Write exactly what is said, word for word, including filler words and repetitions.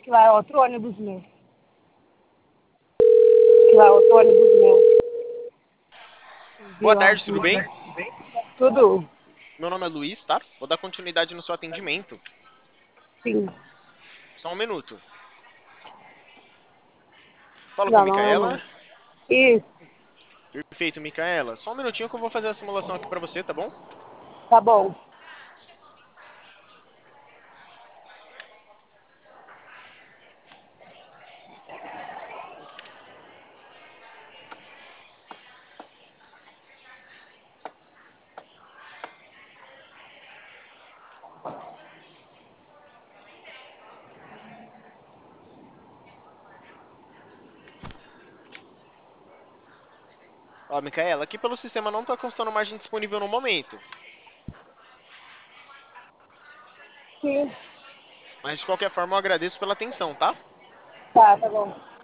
Que vai outro ônibus meu. Que vai outro ônibus meu. Boa Viu? tarde, tudo bem? Tudo? Meu nome é Luiz, tá? Vou dar continuidade no seu atendimento. Sim. Só um minuto. Falo com a Não, não é Micaela. não. Isso, Perfeito, Micaela. Só um minutinho que eu vou fazer a simulação aqui pra você, tá bom? tá bom. Ó, Micaela, aqui pelo sistema não tá constando margem disponível no momento. Sim. Mas de qualquer forma eu agradeço pela atenção, tá? Tá, tá bom.